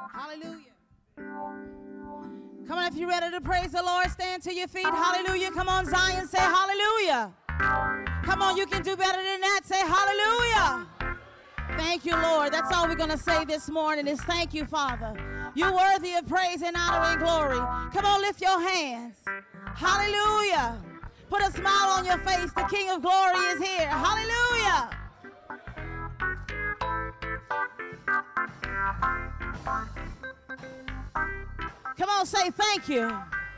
Hallelujah. Come on, if you're ready to praise the Lord, stand to your feet. Hallelujah. Come on, Zion, say hallelujah. Come on, you can do better than that. Say hallelujah. Thank you, Lord. That's all we're going to say this morning is thank you, Father. You're worthy of praise and honor and glory. Come on, lift your hands. Hallelujah. Put a smile on your face. The King of glory is here. Hallelujah. Come on, say thank you.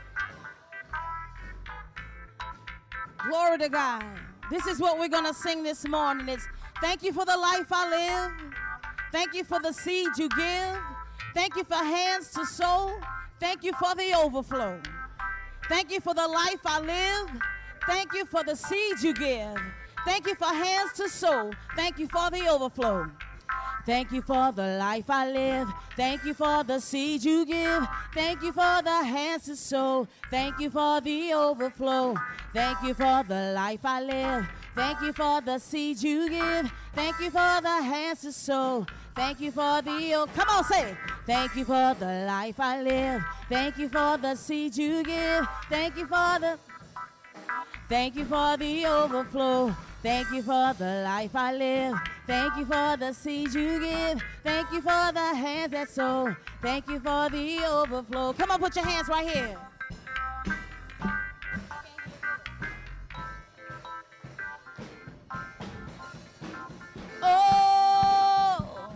Glory to God. This is what we're going to sing this morning. It's thank you for the life I live. Thank you for the seed you give. Thank you for hands to sow. Thank you for the overflow. Thank you for the life I live. Thank you for the seed you give. Thank you for hands to sow. Thank you for the overflow. Thank you for the life I live. Thank you for the seed you give. Thank you for the hands to sow. Thank you for the overflow. Thank you for the life I live. Thank you for the seed you give. Thank you for the hands to sow. Thank you for the come on, say it. Thank you for the life I live. Thank you for the seed you give. Thank you for the overflow. Thank you for the life I live. Thank you for the seed you give. Thank you for the hands that sow. Thank you for the overflow. Come on, put your hands right here. Oh,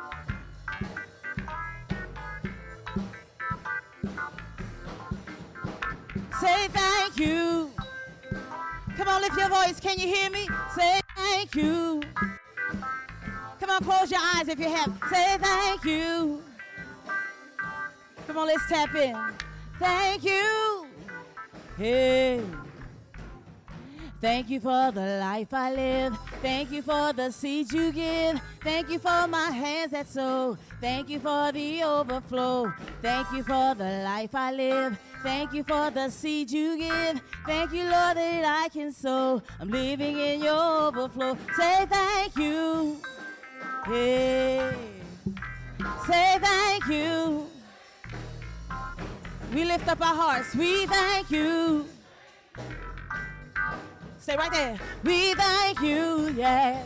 say thank you. Come on, lift your voice. Can you hear me? Say thank you. Come on, close your eyes if you have. Say thank you. Come on, let's tap in. Thank you. Hey. Thank you for the life I live. Thank you for the seed you give. Thank you for my hands that sow. Thank you for the overflow. Thank you for the life I live. Thank you for the seed you give. Thank you, Lord, that I can sow. I'm living in your overflow. Say thank you. Hey. Say thank you. We lift up our hearts. We thank you. Stay right there. We thank you, yeah.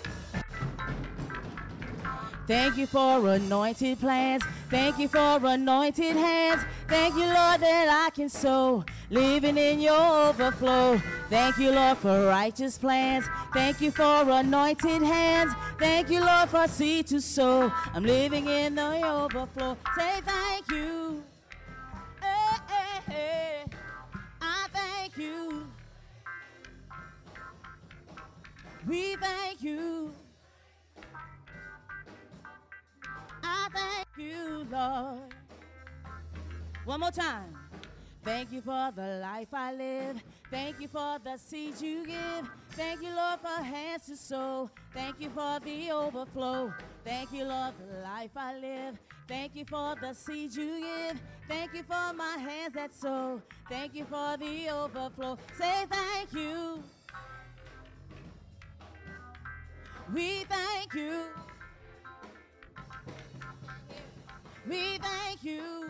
Thank you for anointed plans. Thank you for anointed hands. Thank you, Lord, that I can sow, living in your overflow. Thank you, Lord, for righteous plans. Thank you for anointed hands. Thank you, Lord, for seed to sow. I'm living in the overflow. Say thank you. Hey, hey, hey. I thank you. We thank you. I thank you, Lord. One more time. Thank you for the life I live. Thank you for the seed you give. Thank you, Lord, for hands to sow. Thank you for the overflow. Thank you, Lord, for the life I live. Thank you for the seed you give. Thank you for my hands that sow. Thank you for the overflow. Say thank you. We thank you. We thank you.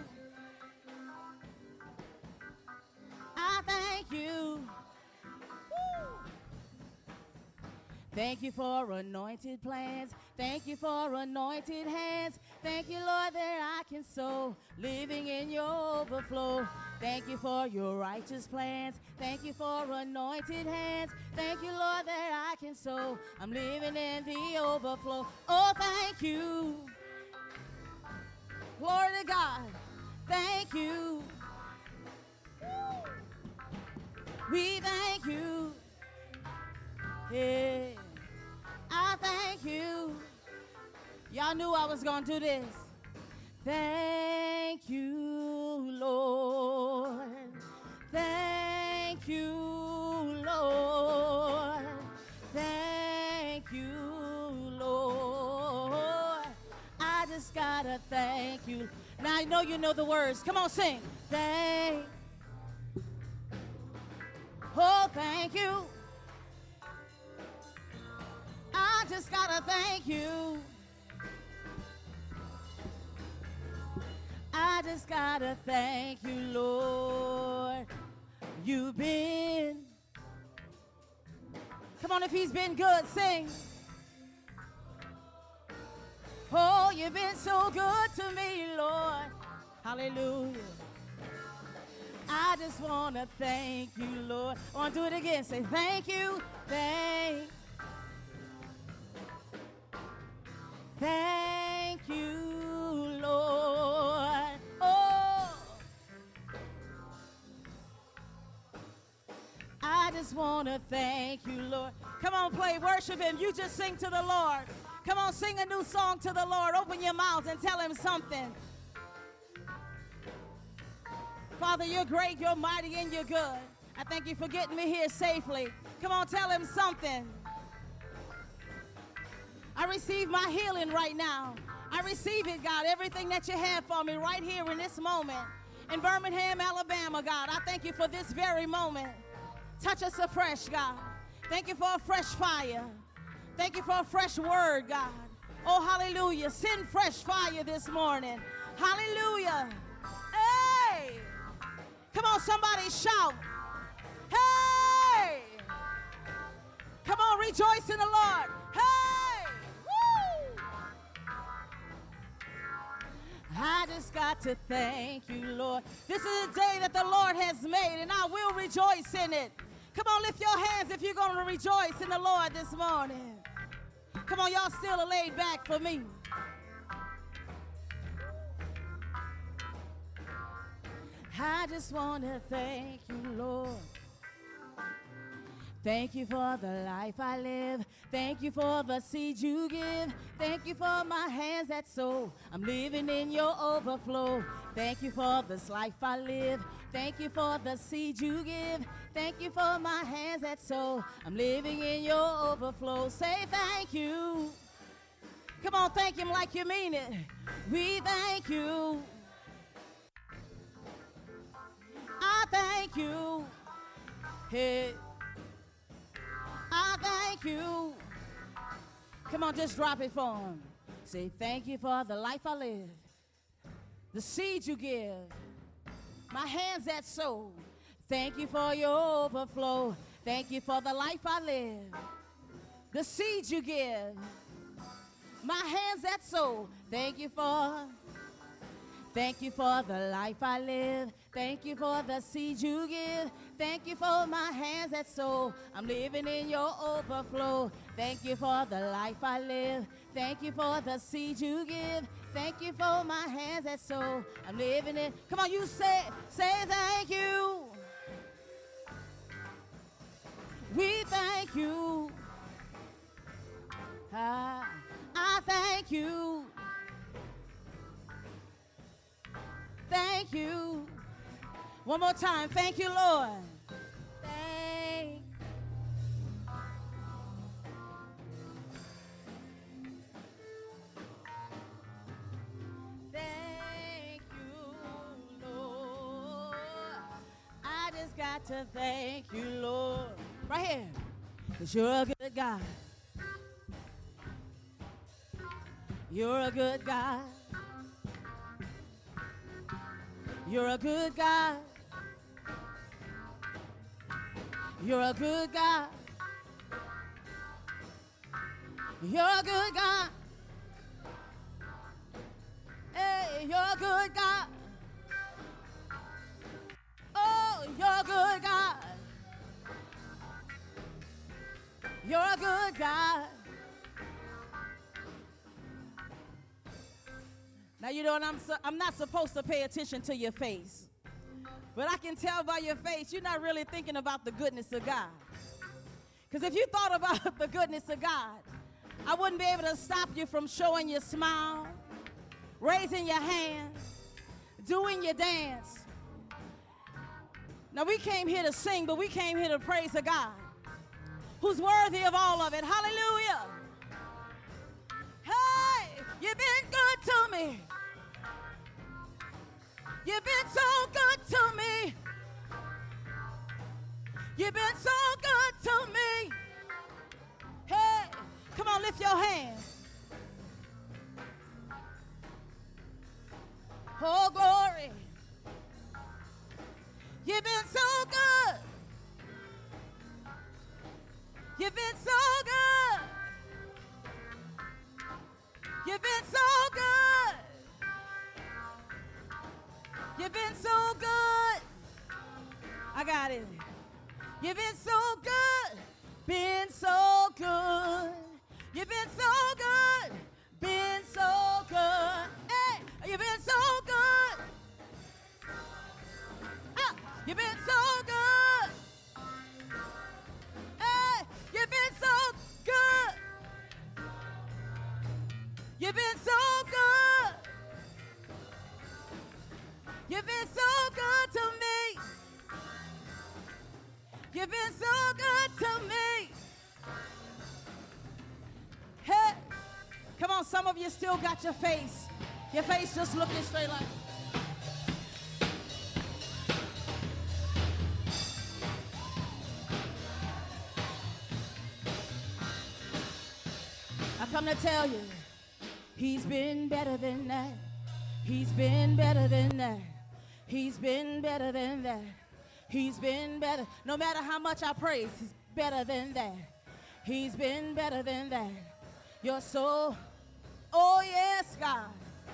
I thank you. Woo. Thank you for anointed plans. Thank you for anointed hands. Thank you, Lord, that I can sow, living in your overflow. Thank you for your righteous plans. Thank you for anointed hands. Thank you, Lord, that I can sow. I'm living in the overflow. Oh, thank you. Glory to God. Thank you. Woo. We thank you. Yeah. I thank you. Y'all knew I was going to do this. Thank you, Lord. Thank you, Lord. Thank you, Lord. I just got to thank you. Now I know you know the words. Come on, sing. Oh, thank you. I just gotta thank you. just gotta thank you, Lord. You've been. Come on, if he's been good, sing. Oh, you've been so good to me, Lord. Hallelujah. I just want to thank you, Lord. I want to do it again. Say thank you, thank you, Lord. Oh, I just want to thank you, Lord. Come on, play, worship him. You just sing to the Lord. Come on, sing a new song to the Lord. Open your mouth and tell him something. Father, you're great, you're mighty, and you're good. I thank you for getting me here safely. Come on, tell him something. I receive my healing right now. I receive it, God, everything that you have for me right here in this moment. In Birmingham, Alabama, God, I thank you for this very moment. Touch us afresh, God. Thank you for a fresh fire. Thank you for a fresh word, God. Oh, hallelujah. Send fresh fire this morning. Hallelujah. Hey! Come on, somebody shout. Hey! Come on, rejoice in the Lord. Hey! Woo! I just got to thank you, Lord. This is a day that the Lord has made, and I will rejoice in it. Come on, lift your hands if you're going to rejoice in the Lord this morning. Come on, y'all still are laid back for me. I just want to thank you, Lord. Thank you for the life I live. Thank you for the seed you give. Thank you for my hands that sow. I'm living in your overflow. Thank you for this life I live. Thank you for the seed you give. Thank you for my hands that sow. I'm living in your overflow. Say thank you. Come on, thank him like you mean it. We thank you. I thank you. Hey. I thank you. Come on, just drop it for him. Say thank you for the life I live. The seed you give. My hands that sow. Thank you for your overflow. Thank you for the life I live. The seed you give. My hands that sow. Thank you for the life I live. Thank you for the seed you give. Thank you for my hands that sow. I'm living in your overflow. Thank you for the life I live. Thank you for the seed you give. Thank you for my hands that sow. I'm living in. Come on, you say thank you. We thank you. I thank you. Thank you. One more time. Thank you, Lord. Thank you, Lord. I just got to thank you, Lord. Right here. Because you're a good God. You're a good God. You're a good God. You're a good God. You're a good God. Hey, you're a good God. Oh, you're a good God. You're a good God. Now, you know what, I'm not supposed to pay attention to your face. But I can tell by your face, you're not really thinking about the goodness of God. Because if you thought about the goodness of God, I wouldn't be able to stop you from showing your smile, raising your hand, doing your dance. Now, we came here to sing, but we came here to praise a God who's worthy of all of it. Hallelujah. Hey, you've been good to me. You've been so good to me. You've been so good to me. Hey, come on, lift your hands. Oh, glory. You've been so good. You've been so good. You've been so good. You've been so good. I got it. You've been so good. Been so good. You've been so good. Been so good. Hey, you've been so good. Ah, you've been so good. Hey, you've been so good. You've been so good. You've been so good to me. You've been so good to me. Hey, come on, some of you still got your face just looking straight like. I come to tell you, he's been better than that. He's been better than that. He's been better than that. He's been better. No matter how much I praise, he's better than that. He's been better than that. You're so, oh yes, God.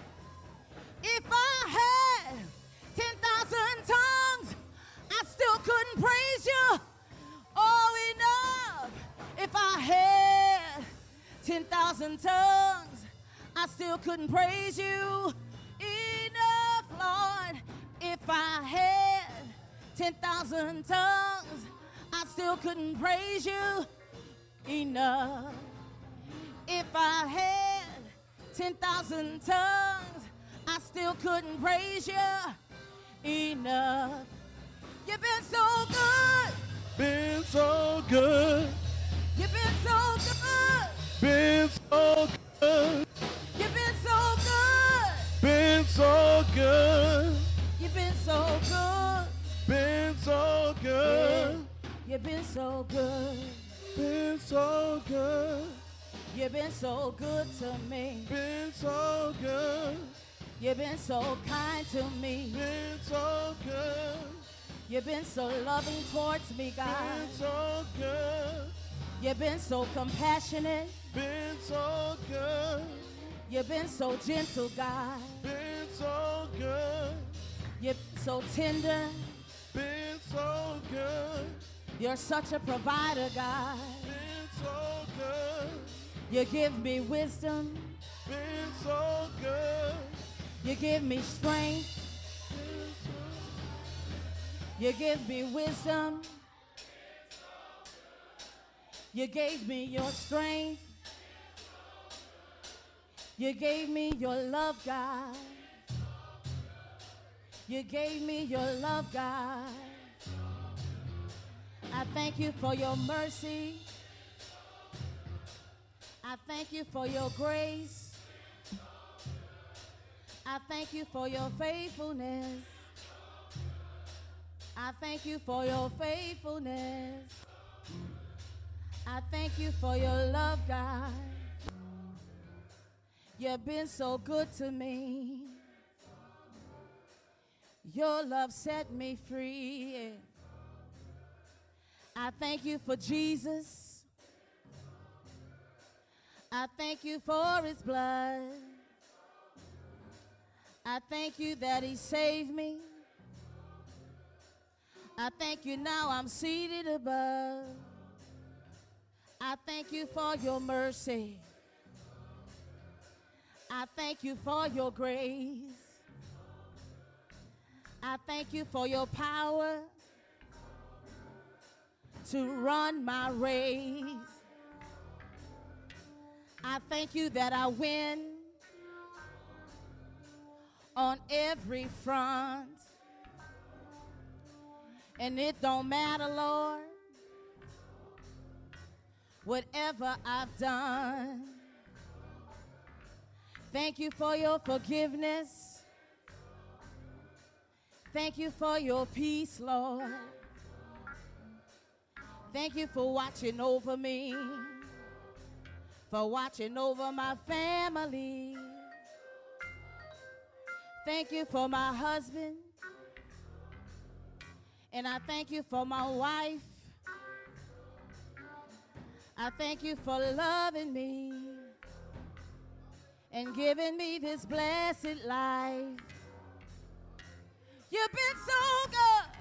If I had 10,000 tongues, I still couldn't praise you. Oh, enough. If I had 10,000 tongues, I still couldn't praise you. Enough, Lord. If I had 10,000 tongues, I still couldn't praise you. Enough. If I had 10,000 tongues, I still couldn't praise you. Enough. You've been so good. Been so good. You've been so good. Been so good. You've been so good. Been so good. You've been so good. Been so good. You've been so good. Been so good. You've been so good to me. Been so good. You've been so kind to me. Been so good. You've been so loving towards me, God. Been so good. You've been so compassionate. Been so good. You've been so gentle, God. Been so good. You've been so tender. Been so good. You're such a provider, God. Been so good. You give me wisdom. Been so good. You give me strength. You give me wisdom. You gave me your strength. You gave me your love, God. You gave me your love, God. I thank you for your mercy. I thank you for your grace. I thank you for your faithfulness. I thank you for your faithfulness. I thank you for your love, God. You've been so good to me. Your love set me free. I thank you for Jesus. I thank you for his blood. I thank you that he saved me. I thank you now I'm seated above. I thank you for your mercy. I thank you for your grace. I thank you for your power to run my race. I thank you that I win on every front. And it don't matter, Lord, whatever I've done. Thank you for your forgiveness. Thank you for your peace, Lord. Thank you for watching over me, for watching over my family. Thank you for my husband And I thank you for my wife. I thank you for loving me and giving me this blessed life. You've been so good.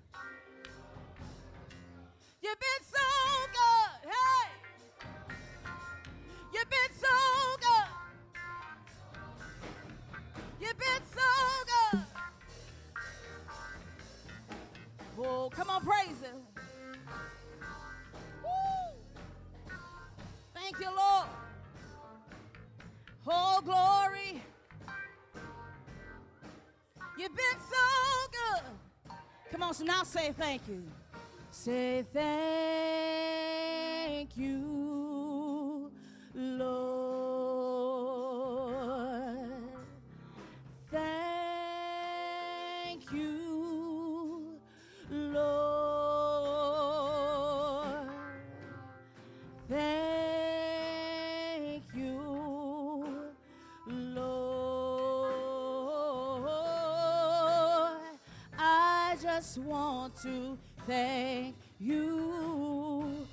You've been so good. Hey! You've been so good. You've been so good. Oh, come on, praise him. Woo! Thank you, Lord. Oh, glory. You've been so good. Come on, so now say thank you. Say thank you, Lord. Thank you, Lord. Thank you, Lord. I just want to thank you,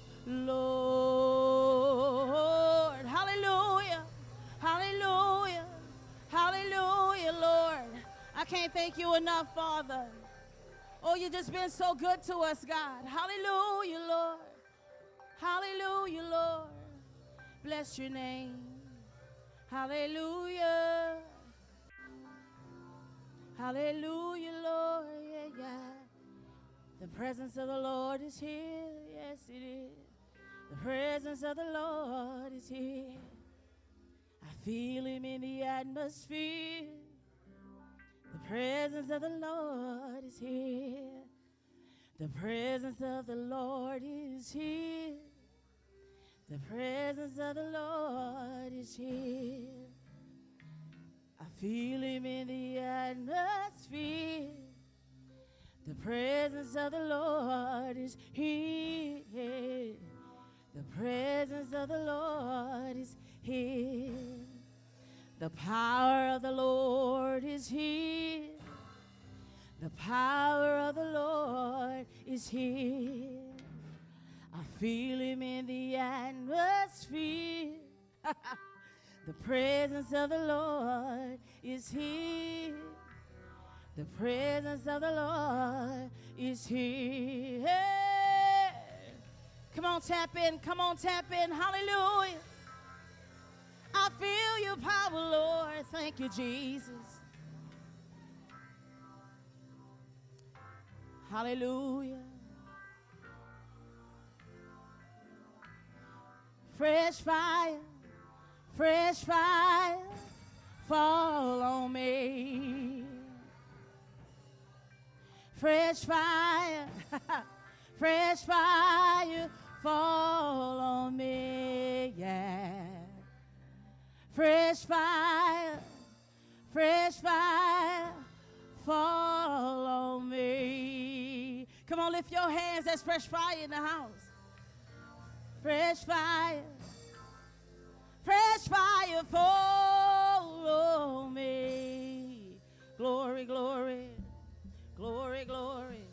Lord. Hallelujah. Hallelujah. Hallelujah, Lord. I can't thank you enough, Father. Oh, you've just been so good to us, God. Hallelujah, Lord. Hallelujah, Lord. Bless your name. Hallelujah. Hallelujah, Lord. Yeah, yeah. The presence of the Lord is here. Yes, it is. The presence of the Lord is here. I feel him in the atmosphere. The presence of the Lord is here. The presence of the Lord is here. The presence of the Lord is here. I feel him in the atmosphere. The presence of the Lord is here. The presence of the Lord is here. The power of the Lord is here. The power of the Lord is here. I feel him in the atmosphere. The presence of the Lord is here. The presence of the Lord is here. Hey. Come on, tap in. Come on, tap in. Hallelujah. I feel your power, Lord. Thank you, Jesus. Hallelujah. Fresh fire, fall on me. Fresh fire, fall on me, yeah. Fresh fire, fall on me. Come on, lift your hands. There's fresh fire in the house. Fresh fire, fall on me. Glory, glory, glory, glory.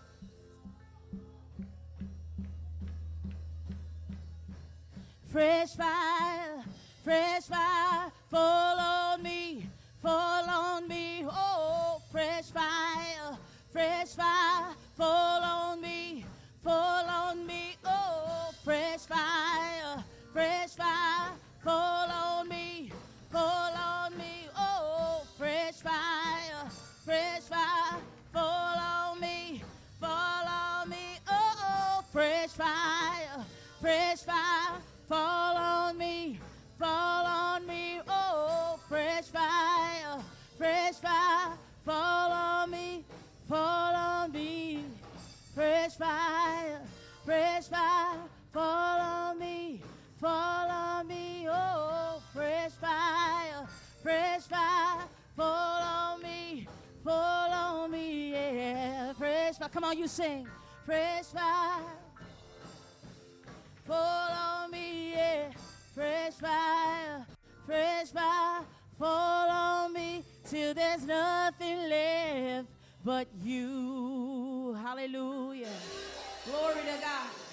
Fresh fire, fall on me, oh, fresh fire, fall on me, oh, fresh fire, fall on me, oh, fresh fire, fall on me, oh, fresh fire, fall on me, oh, fresh fire, fall on me, fresh fire, fall on me, oh, fresh fire, fall on me, yeah, fresh fire. Come on, you sing, fresh fire. Fall on me, yeah. Fresh fire, fall on me till there's nothing left but you. Hallelujah. Glory to God.